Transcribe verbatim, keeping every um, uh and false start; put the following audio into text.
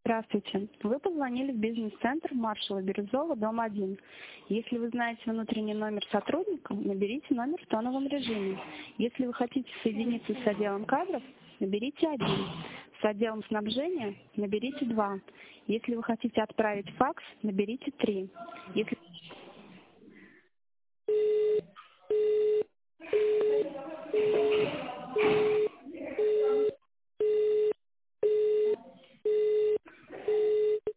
Здравствуйте. Вы позвонили в бизнес-центр Маршала Бирюзова, дом один. Если вы знаете внутренний номер сотрудника, наберите номер в тоновом режиме. Если вы хотите соединиться с отделом кадров, наберите один. С отделом снабжения наберите два. Если вы хотите отправить факс, наберите три. Если...